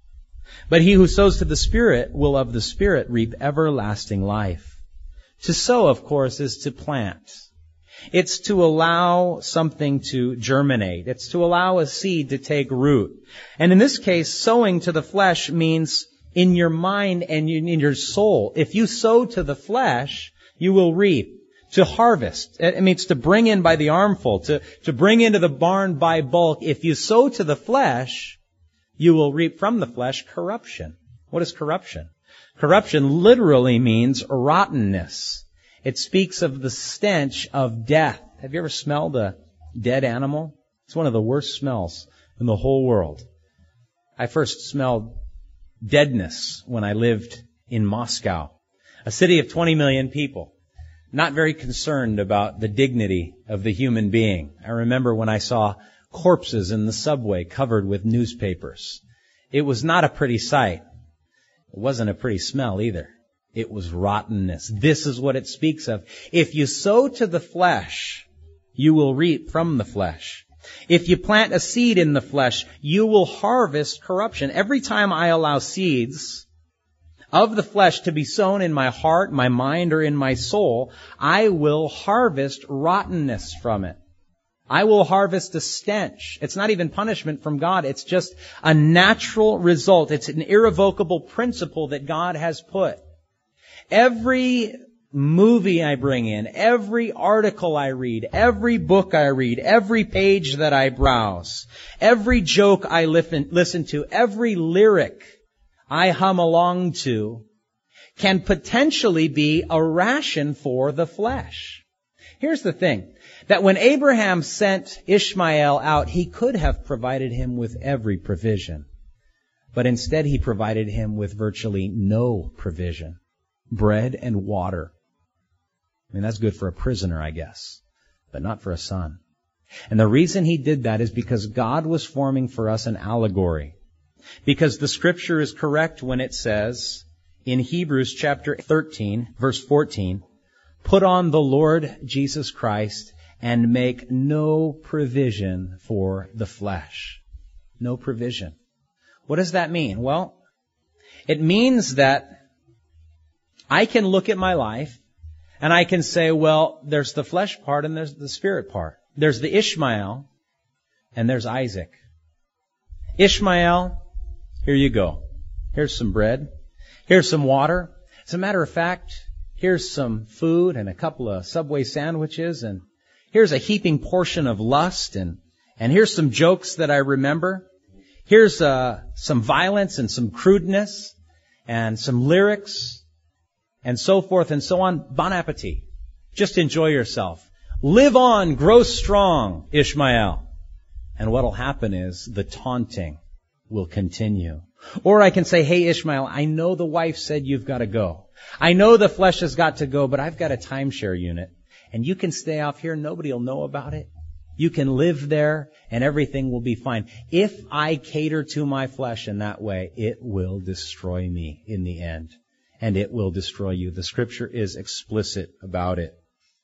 But he who sows to the Spirit will of the Spirit reap everlasting life." To sow, of course, is to plant. It's to allow something to germinate. It's to allow a seed to take root. And in this case, sowing to the flesh means in your mind and in your soul. If you sow to the flesh, you will reap. To harvest. It means to bring in by the armful, to, to bring into the barn by bulk. If you sow to the flesh, you will reap from the flesh corruption. What is corruption? Corruption literally means rottenness. It speaks of the stench of death. Have you ever smelled a dead animal? It's one of the worst smells in the whole world. I first smelled deadness when I lived in Moscow, a city of twenty million people, not very concerned about the dignity of the human being. I remember when I saw corpses in the subway covered with newspapers. It was not a pretty sight. It wasn't a pretty smell either. It was rottenness. This is what it speaks of. If you sow to the flesh, you will reap from the flesh. If you plant a seed in the flesh, you will harvest corruption. Every time I allow seeds of the flesh to be sown in my heart, my mind, or in my soul, I will harvest rottenness from it. I will harvest a stench. It's not even punishment from God. It's just a natural result. It's an irrevocable principle that God has put. Every movie I bring in, every article I read, every book I read, every page that I browse, every joke I listen to, every lyric I hum along to can potentially be a ration for the flesh. Here's the thing, that when Abraham sent Ishmael out, he could have provided him with every provision. But instead he provided him with virtually no provision. Bread and water. I mean, that's good for a prisoner, I guess, but not for a son. And the reason he did that is because God was forming for us an allegory. Because the Scripture is correct when it says in Hebrews chapter thirteen, verse fourteen, put on the Lord Jesus Christ and make no provision for the flesh. No provision. What does that mean? Well, it means that I can look at my life and I can say, well, there's the flesh part and there's the spirit part. There's the Ishmael and there's Isaac. Ishmael, here you go. Here's some bread. Here's some water. As a matter of fact, here's some food and a couple of Subway sandwiches, and here's a heaping portion of lust, and, and here's some jokes that I remember. Here's uh, some violence and some crudeness and some lyrics and so forth and so on. Bon appetit. Just enjoy yourself. Live on, grow strong, Ishmael. And what'll happen is the taunting will continue. Or I can say, hey, Ishmael, I know the wife said you've got to go. I know the flesh has got to go, but I've got a timeshare unit. And you can stay off here. Nobody will know about it. You can live there and everything will be fine. If I cater to my flesh in that way, it will destroy me in the end. And it will destroy you. The Scripture is explicit about it.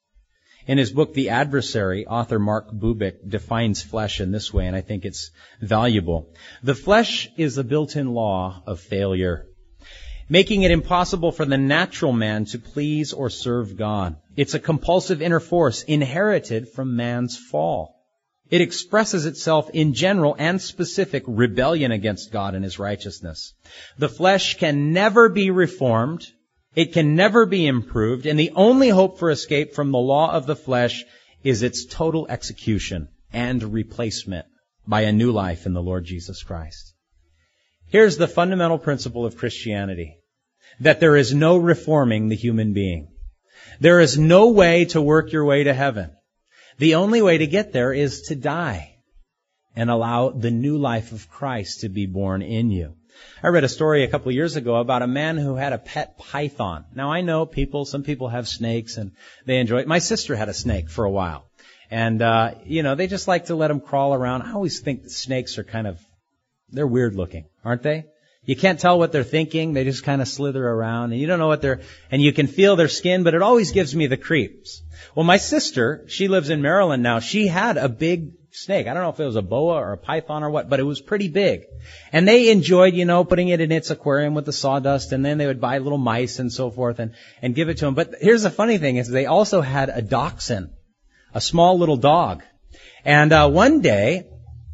In his book, The Adversary, author Mark Bubick defines flesh in this way, and I think it's valuable. The flesh is a built-in law of failure, making it impossible for the natural man to please or serve God. It's a compulsive inner force inherited from man's fall. It expresses itself in general and specific rebellion against God and His righteousness. The flesh can never be reformed. It can never be improved, and the only hope for escape from the law of the flesh is its total execution and replacement by a new life in the Lord Jesus Christ. Here's the fundamental principle of Christianity, that there is no reforming the human being. There is no way to work your way to heaven. The only way to get there is to die and allow the new life of Christ to be born in you. I read a story a couple of years ago about a man who had a pet python. Now, I know people, some people have snakes and they enjoy it. My sister had a snake for a while. And, uh, you know, they just like to let them crawl around. I always think that snakes are kind of, they're weird looking, aren't they? You can't tell what they're thinking. They just kind of slither around and you don't know what they're, and you can feel their skin, but it always gives me the creeps. Well, my sister, she lives in Maryland now. She had a big snake. I don't know if it was a boa or a python or what, but it was pretty big. And they enjoyed, you know, putting it in its aquarium with the sawdust, and then they would buy little mice and so forth and, and give it to them. But here's the funny thing is they also had a dachshund, a small little dog. And, uh, one day,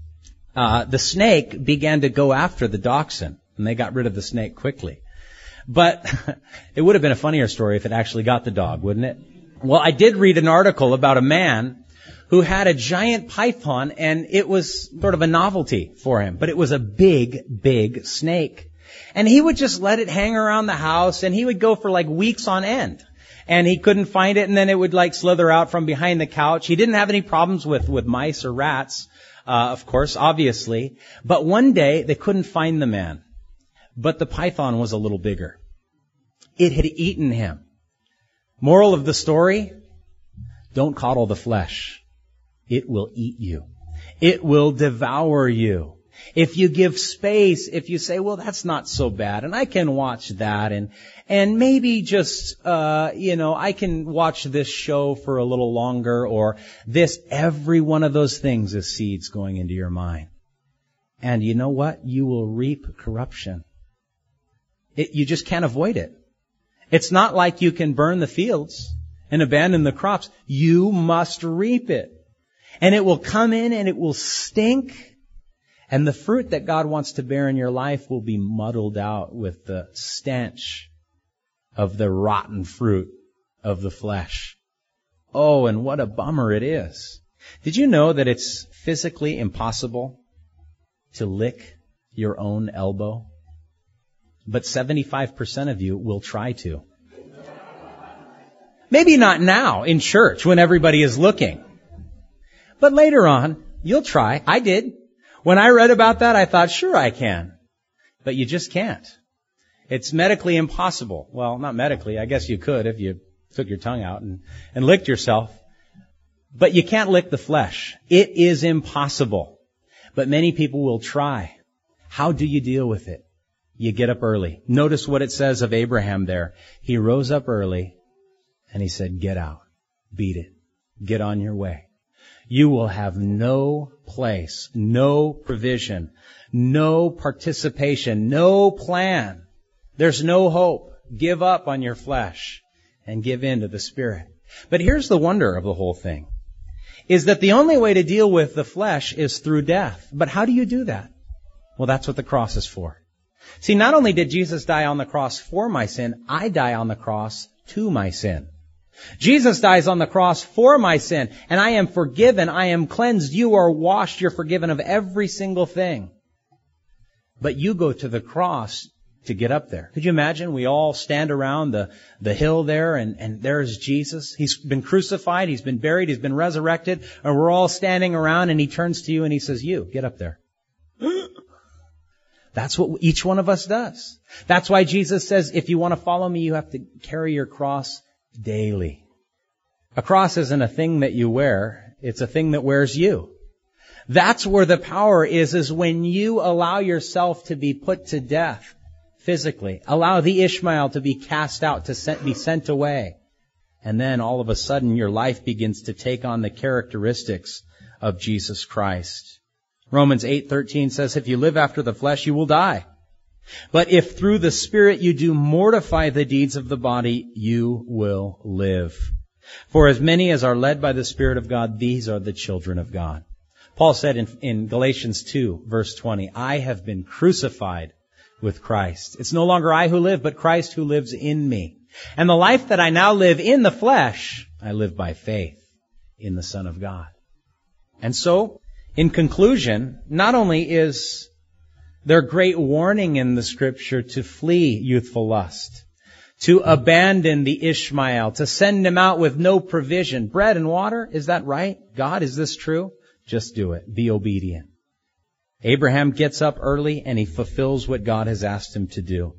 uh, the snake began to go after the dachshund, and they got rid of the snake quickly. But it would have been a funnier story if it actually got the dog, wouldn't it? Well, I did read an article about a man who had a giant python, and it was sort of a novelty for him. But it was a big, big snake. And he would just let it hang around the house, and he would go for like weeks on end. And he couldn't find it, and then it would like slither out from behind the couch. He didn't have any problems with, with mice or rats, uh, of course, obviously. But one day, they couldn't find the man. But the python was a little bigger. It had eaten him. Moral of the story, don't coddle the flesh. It will eat you. It will devour you. If you give space, if you say, well, that's not so bad, and I can watch that, and and maybe just, uh, you know, I can watch this show for a little longer, or this, every one of those things is seeds going into your mind. And you know what? You will reap corruption. It, you just can't avoid it. It's not like you can burn the fields and abandon the crops. You must reap it. And it will come in and it will stink. And the fruit that God wants to bear in your life will be muddled out with the stench of the rotten fruit of the flesh. Oh, and what a bummer it is. Did you know that it's physically impossible to lick your own elbow? But seventy-five percent of you will try to. Maybe not now in church when everybody is looking. But later on, you'll try. I did. When I read about that, I thought, sure I can. But you just can't. It's medically impossible. Well, not medically. I guess you could if you took your tongue out and, and licked yourself. But you can't lick the flesh. It is impossible. But many people will try. How do you deal with it? You get up early. Notice what it says of Abraham there. He rose up early and he said, get out. Beat it. Get on your way. You will have no place, no provision, no participation, no plan. There's no hope. Give up on your flesh and give in to the Spirit. But here's the wonder of the whole thing, is that the only way to deal with the flesh is through death. But how do you do that? Well, that's what the cross is for. See, not only did Jesus die on the cross for my sin, I die on the cross to my sin. Jesus dies on the cross for my sin, and I am forgiven, I am cleansed, you are washed, you're forgiven of every single thing. But you go to the cross to get up there. Could you imagine? We all stand around the, the hill there, and, and there's Jesus. He's been crucified, He's been buried, He's been resurrected, and we're all standing around, and He turns to you and He says, you, get up there. That's what each one of us does. That's why Jesus says, if you want to follow me, you have to carry your cross daily. A cross isn't a thing that you wear. It's a thing that wears you. That's where the power is, is when you allow yourself to be put to death physically. Allow the Ishmael to be cast out, to be sent away. And then all of a sudden your life begins to take on the characteristics of Jesus Christ. Romans eight thirteen says, if you live after the flesh, you will die. But if through the Spirit you do mortify the deeds of the body, you will live. For as many as are led by the Spirit of God, these are the children of God. Paul said in, in Galatians two, verse twenty, I have been crucified with Christ. It's no longer I who live, but Christ who lives in me. And the life that I now live in the flesh, I live by faith in the Son of God. And so, in conclusion, not only is there great warning in the Scripture to flee youthful lust, to abandon the Ishmael, to send him out with no provision. Bread and water, is that right? God, is this true? Just do it. Be obedient. Abraham gets up early and he fulfills what God has asked him to do.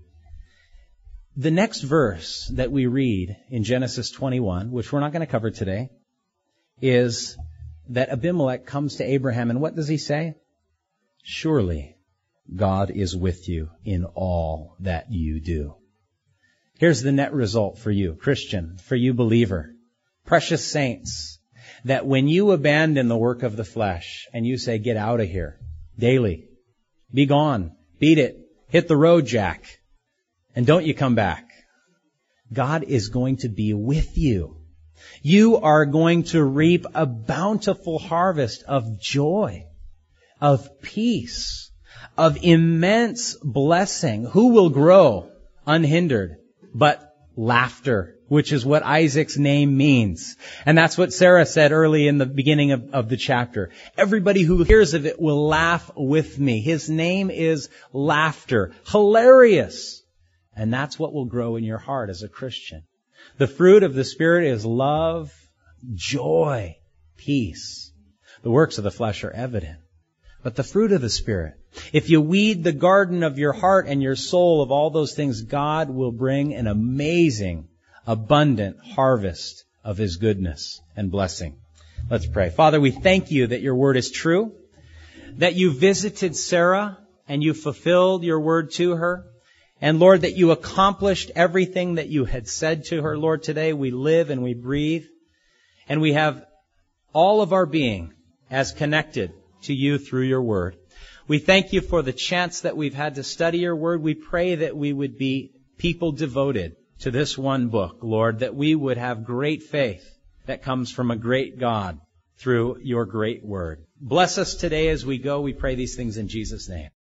The next verse that we read in Genesis twenty-one, which we're not going to cover today, is that Abimelech comes to Abraham, and what does he say? Surely God is with you in all that you do. Here's the net result for you, Christian, for you believer, precious saints, that when you abandon the work of the flesh and you say, get out of here, daily, be gone, beat it, hit the road, Jack, and don't you come back, God is going to be with you. You are going to reap a bountiful harvest of joy, of peace, of immense blessing. Who will grow unhindered? But laughter, which is what Isaac's name means. And that's what Sarah said early in the beginning of, of the chapter. Everybody who hears of it will laugh with me. His name is laughter. Hilarious. And that's what will grow in your heart as a Christian. The fruit of the Spirit is love, joy, peace. The works of the flesh are evident. But the fruit of the Spirit, if you weed the garden of your heart and your soul of all those things, God will bring an amazing, abundant harvest of His goodness and blessing. Let's pray. Father, we thank you that your word is true, that you visited Sarah and you fulfilled your word to her. And Lord, that you accomplished everything that you had said to her. Lord, today we live and we breathe and we have all of our being as connected to you through your word. We thank you for the chance that we've had to study your word. We pray that we would be people devoted to this one book, Lord, that we would have great faith that comes from a great God through your great word. Bless us today as we go. We pray these things in Jesus' name.